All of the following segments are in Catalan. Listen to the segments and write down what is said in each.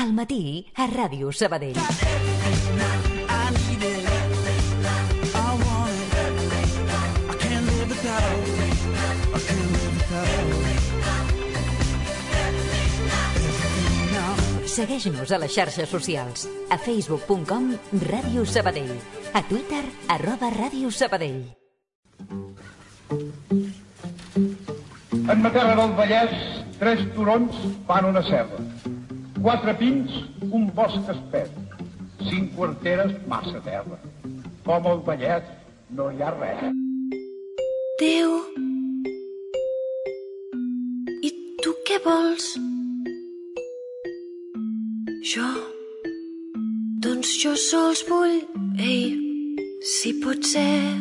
al matí a Ràdio Sabadell. Segueix-nos a les xarxes socials. A facebook.com Ràdio Sabadell. A Twitter @Ràdio Sabadell. En matèria del Vallès, 3 turons fan una serra. 4 pins, un bosc espès. 5 quarteres, massa terra. Com al Vallès no hi ha res. Déu, i tu què vols? Jo? Doncs jo sols vull, si pot ser,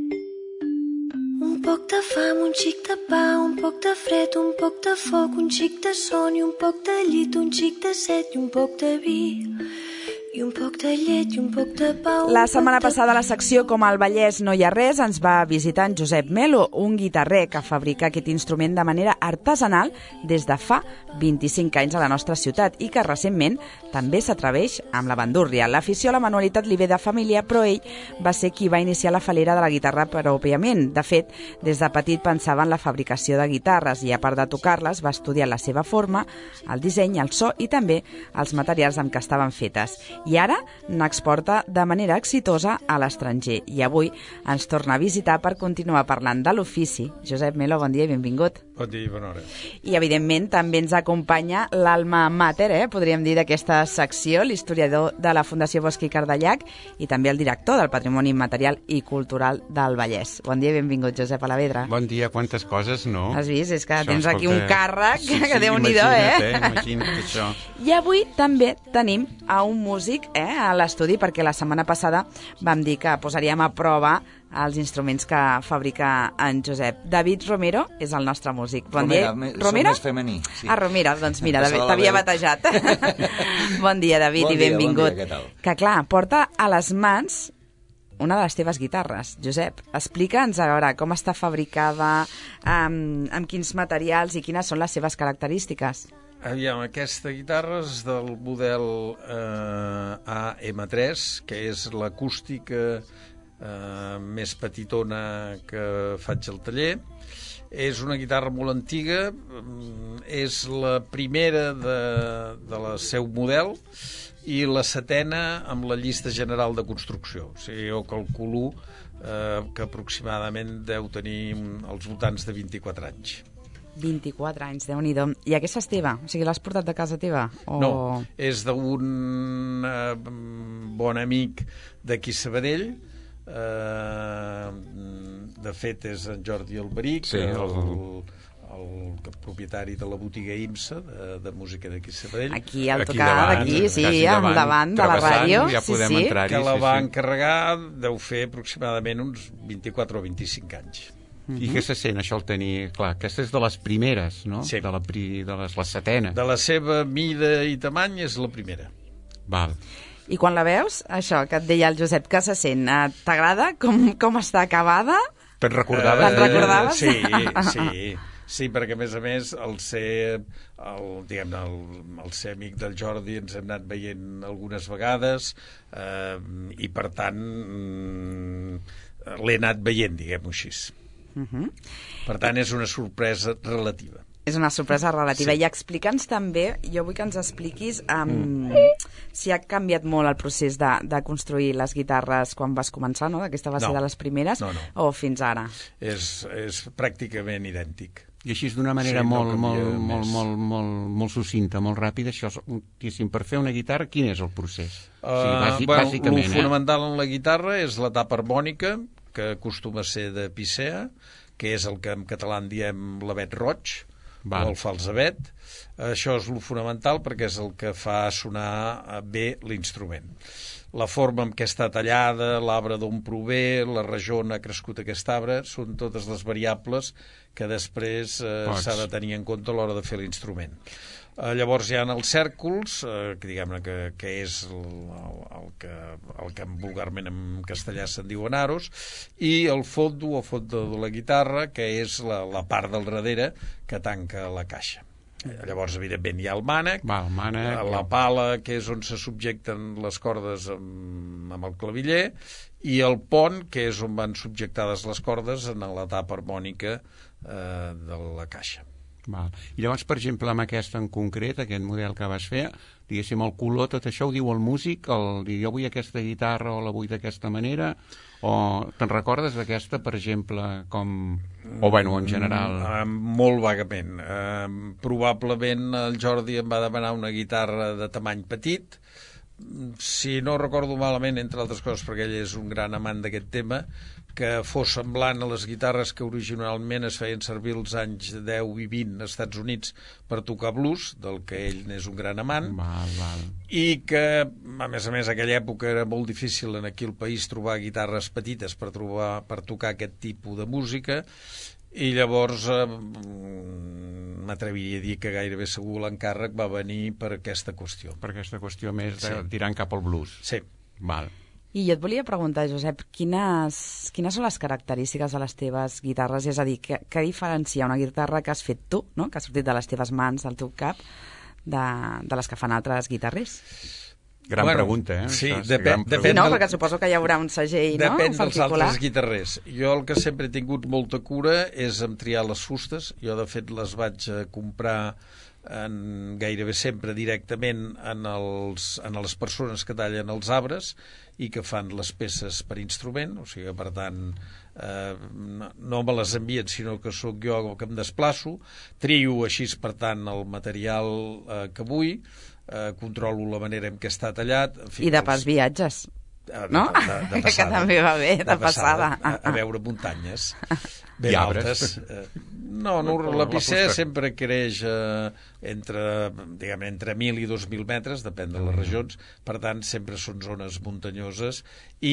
un poc de fam, un xic de pa, un poc de fred, un poc de foc, un xic de son i un poc de llit, un xic de set i un poc de vi. I un poc de llet i un poc de pa. La setmana passada a la secció Com al Vallès no hi ha res ens va visitar en Josep Melo, un guitarrer que fabrica aquest instrument de manera artesanal des de fa 25 anys a la nostra ciutat i que recentment també s'atreveix amb la bandúrria. L'afició a la manualitat li ve de família, però ell va ser qui va iniciar la falera de la guitarra pròpiament. De fet, des de petit pensava en la fabricació de guitarres i a part de tocar-les va estudiar la seva forma, el disseny, el so i també els materials amb què estaven fetes. I ara n'exporta de manera exitosa a l'estranger. I avui ens torna a visitar per continuar parlant de l'ofici. Josep Melo, bon dia i benvingut. Bon dia i bona hora. I, evidentment, també ens acompanya l'alma mater, podríem dir, d'aquesta secció, l'historiador de la Fundació Bosch i Cardellac i també el director del Patrimoni Immaterial i Cultural del Vallès. Bon dia i benvingut, Josep Alavedra. Bon dia, quantes coses, no? Has vist? És que això, tens aquí un càrrec que Déu-n'hi-do, imagina't això. I avui també tenim a un músic a l'estudi, perquè la setmana passada vam dir que posaríem a prova els instruments que fabrica en Josep. David Romero és el nostre músic. Bon dia. Romero? Soc més femení. Sí. Romero, doncs mira, t'havia batejat. Bon dia, David, i benvingut. Bon dia, què tal? Que clar, porta a les mans una de les teves guitarres. Josep, explica'ns a veure com està fabricada, amb quins materials i quines són les seves característiques. Aviam, aquesta guitarra és del model AM3, que és l'acústica més petitona que faig al taller. És una guitarra molt antiga, és la primera de la seu model i la setena amb la llista general de construcció. O sigui, jo calculo que aproximadament deu tenir als voltants de 24 anys. 24 anys, Déu-n'hi-do. I aquesta és teva? O sigui, l'has portat de casa teva? O... No, és d'un bon amic d'aquí Sabadell. De fet, és en Jordi Alberic, sí, el propietari de la botiga IMSA de música d'aquí Sabadell. Aquí al tocar d'aquí, sí, davant de la ràdio. Ja podem entrar-hi. Que la va encarregar, deu fer aproximadament uns 24 o 25 anys. I què se sent, això, el tenir... Clar, aquesta és de les primeres, no? Sí. La setena. De la seva mida i tamany és la primera. Val. I quan la veus, això que et deia el Josep, què se sent? T'agrada? Com està acabada? Te'n recordaves? Te'n recordaves? Sí, perquè a més el ser amic del Jordi ens hem anat veient algunes vegades i per tant l'he anat veient, diguem-ho així. Per tant, és una sorpresa relativa. És una sorpresa relativa. Sí. I explica'ns també, jo vull que ens expliquis si ha canviat molt el procés de construir les guitarres quan vas començar, no? Aquesta va ser de les primeres, o fins ara? És pràcticament idèntic. I així d'una manera molt sucinta, molt ràpida, això, per fer una guitarra, quin és el procés? Bàsicament, el fonamental en la guitarra és la tapa harmònica, que acostuma a ser de picea, que és el que en català en diem l'avet roig, o el falsavet. Això és el fonamental perquè és el que fa sonar bé l'instrument. La forma en què està tallada, l'arbre d'on prové, la regió on ha crescut aquest arbre, són totes les variables que després s'ha de tenir en compte a l'hora de fer l'instrument. Llavors hi ha els cèrcols, diguem-ne que és el que vulgarment en castellà se'n diuen aros, i el fondo de la guitarra, que és la part del darrere que tanca la caixa. Llavors, evidentment, hi ha el mànec, la pala, que és on se subjecten les cordes amb el claviller, i el pont, que és on van subjectades les cordes en la tapa harmònica de la caixa. Val. I llavors, per exemple, amb aquesta en concret, aquest model que vas fer, diguéssim, el color, tot això ho diu el músic, jo vull aquesta guitarra o la vull d'aquesta manera, o te'n recordes d'aquesta, per exemple, o bueno, en general? Molt vagament. Probablement el Jordi em va demanar una guitarra de tamany petit, si no recordo malament, entre altres coses, perquè ell és un gran amant d'aquest tema, que fos semblant a les guitarres que originalment es feien servir als anys 10 i 20 als Estats Units per tocar blues, del que ell n'és un gran amant, i que, a més, aquella època era molt difícil aquí al país trobar guitarres petites per tocar aquest tipus de música, i llavors m'atreviria a dir que gairebé segur l'encàrrec va venir per aquesta qüestió. Per aquesta qüestió més tirant cap al blues. Sí. Val. I jo et volia preguntar, Josep, quines són les característiques de les teves guitarres? És a dir, què diferencia una guitarra que has fet tu, no? Que ha sortit de les teves mans, del teu cap, de les que fan altres guitarrers? Gran pregunta, eh? Sí, depèn perquè suposo que hi haurà un segell, no? Depèn dels altres guitarrers. Jo el que sempre he tingut molta cura és en triar les fustes. Jo, de fet, les vaig comprar gairebé sempre directament en les persones que tallen els arbres i que fan les peces per instrument, o sigui, per tant, no me les envien, sinó que sóc jo que em desplaço, trio així, per tant, el material que vull, controlo la manera en què està tallat. En fi, i de pas viatges, no? De passada, que també va bé, de passada. A veure muntanyes ben altes. No, la Picea sempre creix entre 1.000 i 2.000 metres, depèn de les regions, per tant, sempre són zones muntanyoses i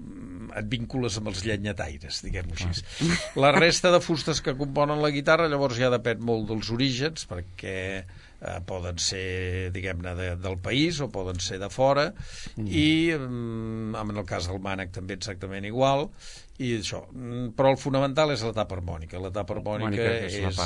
et vincules amb els llenyataires, diguem-ho així. La resta de fustes que componen la guitarra, llavors ja depèn molt dels orígens, perquè poden ser, diguem-ne, del país o poden ser de fora, i en el cas del mànec també exactament igual, i això. Però el fonamental és la tapa harmònica. La tapa harmònica és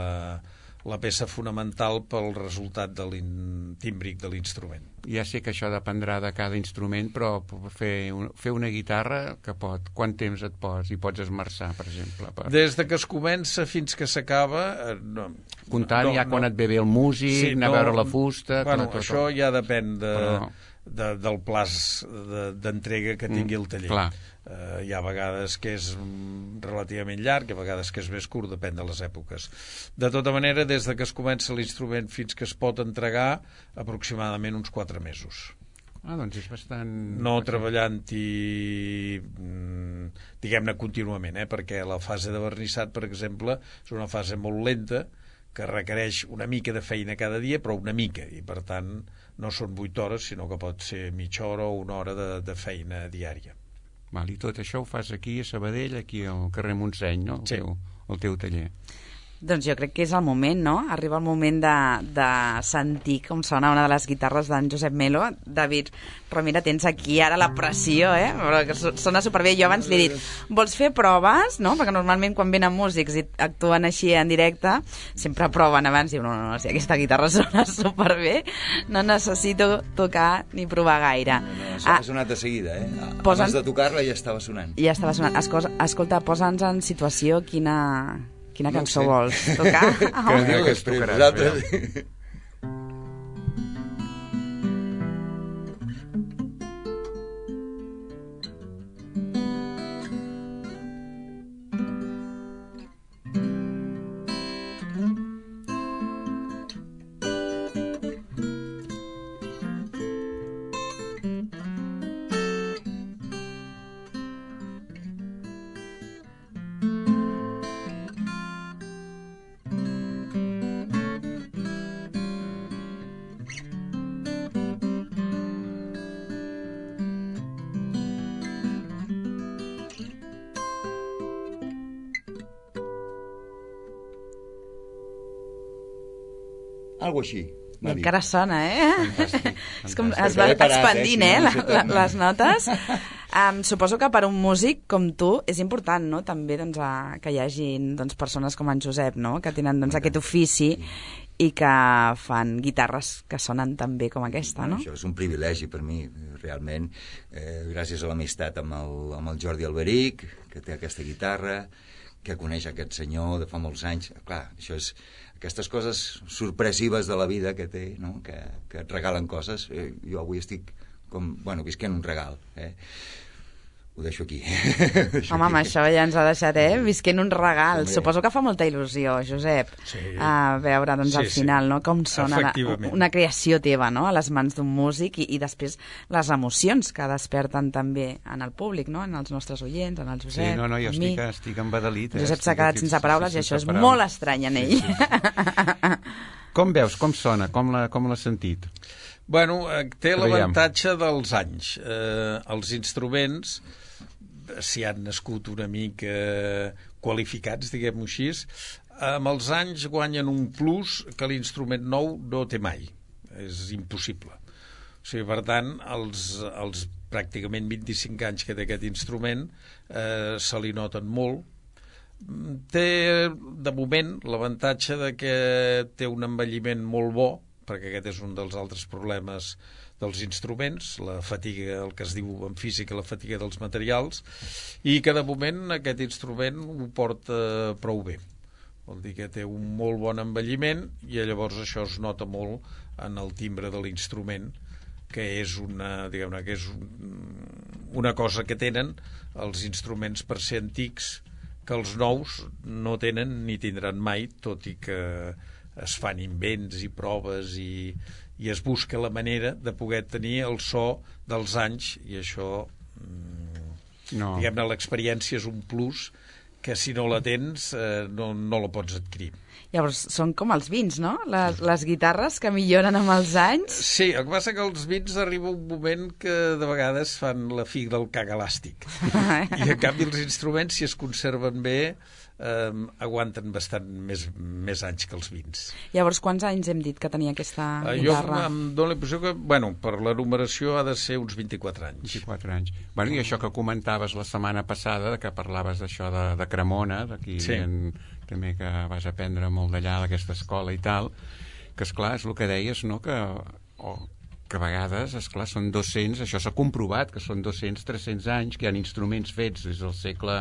la peça fonamental pel resultat tímbric de l'instrument. Ja sé que això dependrà de cada instrument, però fer una guitarra, quant temps et pots esmerçar, per exemple? Des de que es comença fins que s'acaba... Comptant ja quan et ve bé el músic, anar a veure la fusta... Bueno, això ja depèn del plaç d'entrega que tingui el taller. Clar. Hi ha vegades que és relativament llarg, hi ha vegades que és més curt, depèn de les èpoques. De tota manera, des de que es comença l'instrument fins que es pot entregar, aproximadament uns 4 mesos. Doncs és bastant... No treballant-hi, diguem-ne, contínuament, perquè la fase de vernissat, per exemple, és una fase molt lenta, que requereix una mica de feina cada dia, però una mica, i per tant no són 8 hores, sinó que pot ser mitja hora o una hora de feina diària. I tot això ho fas aquí a Sabadell, aquí al carrer Montseny, no? Sí. El teu taller. Doncs jo crec que és el moment, no? Arriba el moment de sentir com sona una de les guitarres d'en Josep Melo. David Romera, tens aquí ara la pressió, però que sona superbé. Jo abans li he dit, vols fer proves? No? Perquè normalment quan venen músics i actuen així en directe, sempre proven abans. Diu, no, si aquesta guitarra sona superbé, no necessito tocar ni provar gaire. No, ha sonat de seguida, Abans de tocar-la ja estava sonant. Ja estava sonant. Escolta, posa'ns en situació quina cançó vols tocar? Que es tocaràs. Algo així. I encara sona, Fantàstic. És com es va expandint, les notes. Suposo que per un músic com tu és important, no?, també que hi hagi persones com en Josep, no?, que tenen aquest ofici i que fan guitarres que sonen tan bé com aquesta, no? Això és un privilegi per mi, realment, gràcies a l'amistat amb el Jordi Alberic, que té aquesta guitarra, que coneix aquest senyor de fa molts anys. Clar, això és aquestes coses sorpresives de la vida que té, no?, que et regalen coses. Jo avui estic visquent un regal, Ho deixo aquí. Home, amb això ja ens ha deixat, visquent un regal. Suposo que fa molta il·lusió, Josep, veure al final, no?, com sona una creació teva, no?, a les mans d'un músic i després les emocions que desperten també en el públic, no?, en els nostres oients, en el Josep, jo estic embadalit. Josep s'ha quedat sense paraules i això és molt estrany en ell. Com veus, com sona, com l'has sentit? Bueno, té l'avantatge dels anys. Els instruments, si han nascut una mica qualificats, diguem-ho així, amb els anys guanyen un plus que l'instrument nou no té mai. És impossible. O sigui, per tant, els pràcticament 25 anys que té aquest instrument se li noten molt. Té, de moment, l'avantatge de que té un envelliment molt bo, perquè aquest és un dels altres problemes dels instruments, la fatiga, el que es diu en física, la fatiga dels materials, i que de moment aquest instrument ho porta prou bé. Vol dir que té un molt bon envelliment i llavors això es nota molt en el timbre de l'instrument, que és una cosa que tenen els instruments per ser antics, que els nous no tenen ni tindran mai, tot i que es fan invents i proves i es busca la manera de poder tenir el so dels anys, i això, diguem-ne, l'experiència és un plus que si no la tens no la pots adquirir. Llavors, són com els vins, no? Les guitarres que milloren amb els anys. Sí, el que passa que els vins arriba un moment que de vegades fan la fi del cagalàstic. I en canvi els instruments, si es conserven bé, aguanten bastant més anys que els vins. Llavors, quants anys hem dit que tenia aquesta guitarra? Jo em dono la impressió que, per la numeració ha de ser uns 24 anys. 24 anys. I això que comentaves la setmana passada, que parlaves d'això de Cremona, d'aquí també que vas aprendre molt d'allà, d'aquesta escola i tal, que esclar, és el que deies, no?, que a vegades, esclar, són 200, això s'ha comprovat, que són 200, 300 anys, que hi ha instruments fets des del segle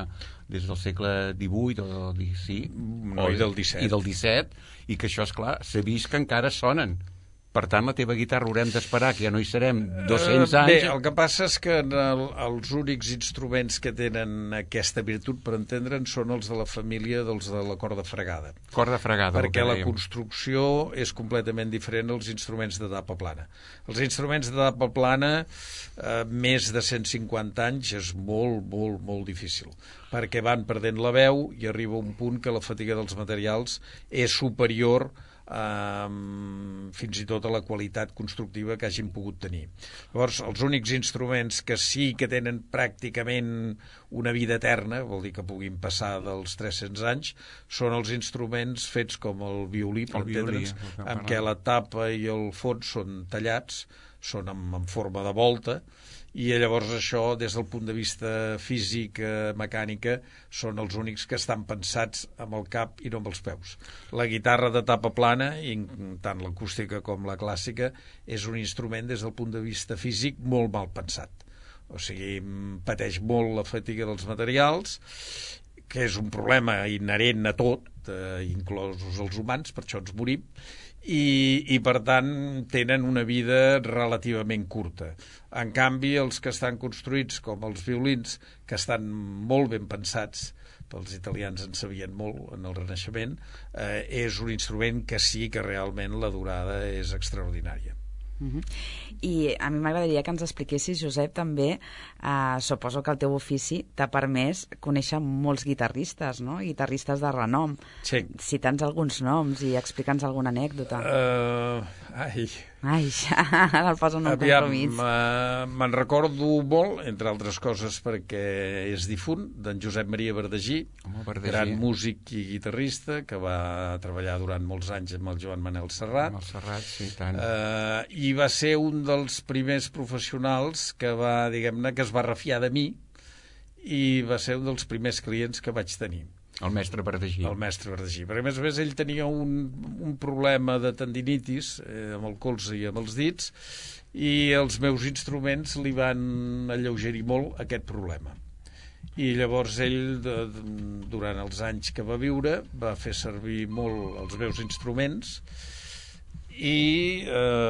XVIII i del XVII, i que això, esclar, s'ha vist que encara sonen. Per tant, la teva guitarra haurem d'esperar, que ja no hi serem 200 anys. Bé, el que passa és que els únics instruments que tenen aquesta virtut, per entendre'n, són els de la família dels de la corda fregada. Corda fregada. Perquè la construcció és completament diferent als instruments de tapa plana. Els instruments de tapa plana, més de 150 anys, és molt, molt, molt difícil, perquè van perdent la veu i arriba un punt que la fatiga dels materials és superior fins i tot a la qualitat constructiva que hagin pogut tenir. Llavors, els únics instruments que sí que tenen pràcticament una vida eterna, vol dir que puguin passar dels 300 anys, són els instruments fets com el violí, per entendre'ns, en què la tapa i el fons són tallats, són en forma de volta, i llavors això, des del punt de vista físic, mecànica, són els únics que estan pensats amb el cap i no amb els peus. La guitarra de tapa plana, tant l'acústica com la clàssica, és un instrument des del punt de vista físic molt mal pensat. O sigui, pateix molt la fatiga dels materials, que és un problema inherent a tot, inclosos els humans, per això ens morim, i per tant tenen una vida relativament curta. En canvi, els que estan construïts com els violins, que estan molt ben pensats, els italians en sabien molt en el Renaixement, és un instrument que sí que realment la durada és extraordinària. I a mi m'agradaria que ens expliquessis, Josep, també, suposo que el teu ofici t'ha permès conèixer molts guitarristes, no?, guitarristes de renom. Sí. Cita'ns alguns noms i explica'ns alguna anècdota. Ai, ara el poso en un compromís. Me'n recordo molt, entre altres coses perquè és difunt, d'en Josep Maria Verdagí, gran músic i guitarrista, que va treballar durant molts anys amb el Joan Manel Serrat. Amb el Serrat, sí, tant. I va ser un dels primers professionals que va, diguem-ne, que es va refiar de mi, i va ser un dels primers clients que vaig tenir. El mestre Verdagí. El mestre Verdagí. Perquè, a més, ell tenia un problema de tendinitis amb el colze i amb els dits, i els meus instruments li van alleugerir molt aquest problema. I llavors ell, durant els anys que va viure, va fer servir molt els meus instruments, i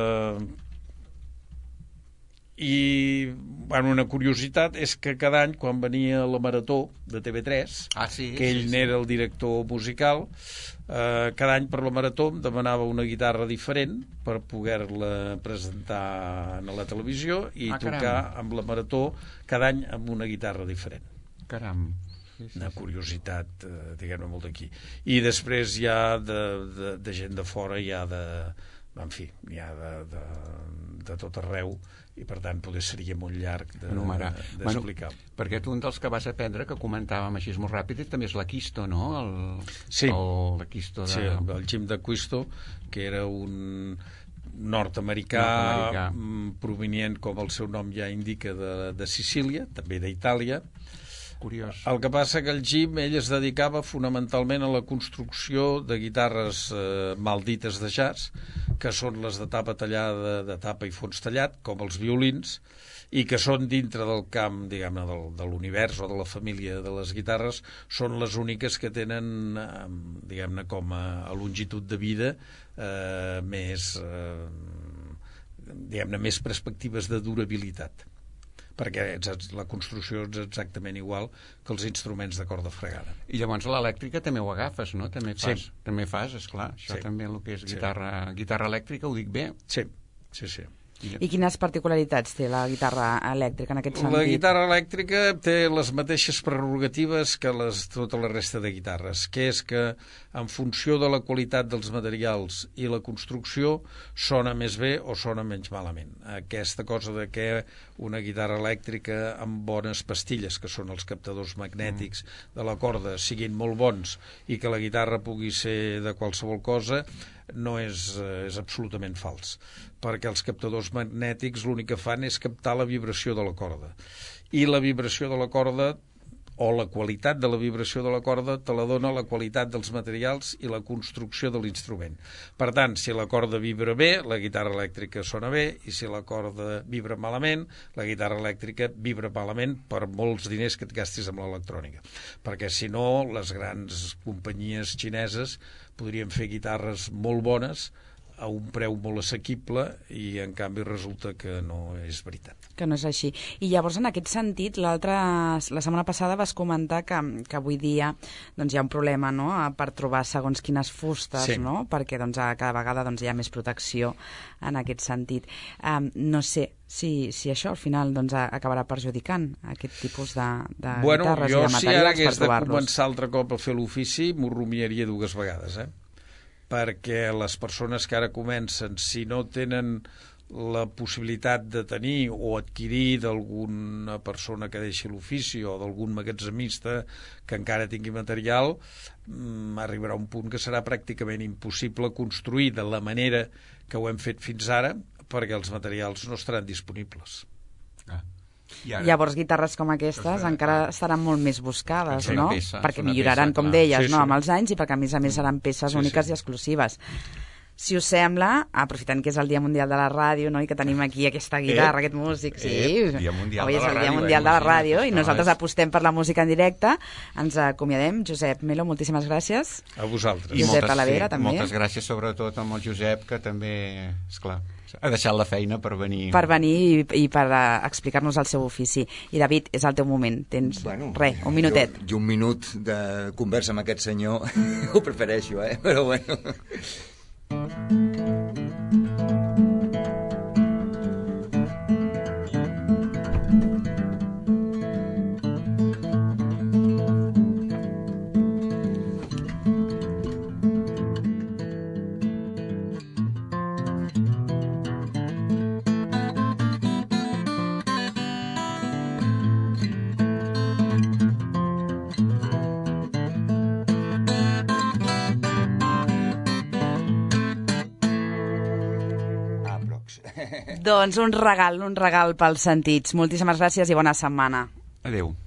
bueno, una curiositat és que cada any, quan venia la Marató de TV3, que ell n'era el director musical, cada any per la Marató em demanava una guitarra diferent per poder-la presentar a la televisió i tocar amb la Marató cada any amb una guitarra diferent. Caram. Una curiositat, diguem-ne, molt d'aquí. I després hi ha de gent de fora, hi ha de tot arreu, i per tant poder seria molt llarg d'explicar. Perquè tu, un dels que vas aprendre, que comentàvem així molt ràpid, també és l'Aquisto, no? Sí, el Jim d'Aquisto, que era un nord-americà provinent, com el seu nom ja indica, de Sicília, també d'Itàlia. Curiós. El que passa que el Jim, ell es dedicava fonamentalment a la construcció de guitarres maldites de jazz, que són les de tapa tallada, de tapa i fons tallat, com els violins, i que són dintre del camp, diguem-ne, de l'univers o de la família de les guitarres, són les úniques que tenen, diguem-ne, com a longitud de vida més perspectives de durabilitat, perquè la construcció és exactament igual que els instruments de corda fregada. I llavors l'elèctrica també ho agafes, no? També fas, esclar. Això també, el que és guitarra elèctrica, ho dic bé? Sí. I quines particularitats té la guitarra elèctrica en aquest sentit? La guitarra elèctrica té les mateixes prerrogatives que tota la resta de guitarres, que és que en funció de la qualitat dels materials i la construcció sona més bé o sona menys malament. Aquesta cosa de que una guitarra elèctrica amb bones pastilles, que són els captadors magnètics de la corda, siguin molt bons i que la guitarra pugui ser de qualsevol cosa, no és absolutament fals, perquè els captadors magnètics l'únic que fan és captar la vibració de la corda, i la vibració de la corda o la qualitat de la vibració de la corda te la dona la qualitat dels materials i la construcció de l'instrument. Per tant, si la corda vibra bé, la guitarra elèctrica sona bé, i si la corda vibra malament, la guitarra elèctrica vibra malament per molts diners que et gastis amb l'electrònica. Perquè si no, les grans companyies xineses podrien fer guitarres molt bones a un preu molt assequible, i en canvi resulta que no és veritat. Que no és així. I llavors, en aquest sentit, la setmana passada vas comentar que avui dia hi ha un problema, no?, per trobar segons quines fustes, no?, perquè cada vegada hi ha més protecció en aquest sentit. No sé si això al final acabarà perjudicant aquest tipus de guitarres i de materials per trobar-los. Jo, si ara hagués de començar altre cop a fer l'ofici, m'ho rumiaria 2 vegades, perquè les persones que ara comencen, si no tenen la possibilitat de tenir o adquirir d'alguna persona que deixi l'ofici o d'algun magatzemista que encara tingui material, arribarà un punt que serà pràcticament impossible construir de la manera que ho hem fet fins ara, perquè els materials no estaran disponibles. Llavors guitarres com aquestes encara estaran molt més buscades, no? Perquè milloraran, com deies, amb els anys, i perquè a més seran peces úniques i exclusives. Si us sembla, aprofitant que és el Dia Mundial de la Ràdio, no?, i que tenim aquí aquesta guitarra, aquest músic, avui és el Dia Mundial de la Ràdio, i nosaltres apostem per la música en directe, ens acomiadem. Josep Melo, moltíssimes gràcies. A vosaltres. Josep Talavera, també. Moltes gràcies, sobretot, amb el Josep, que també, esclar, ha deixat la feina per venir. Per venir i per explicar-nos el seu ofici. I, David, és el teu moment. Tens, un minutet. Jo un minut de conversa amb aquest senyor ho prefereixo, però bueno. Doncs un regal pels sentits. Moltíssimes gràcies i bona setmana. Adéu.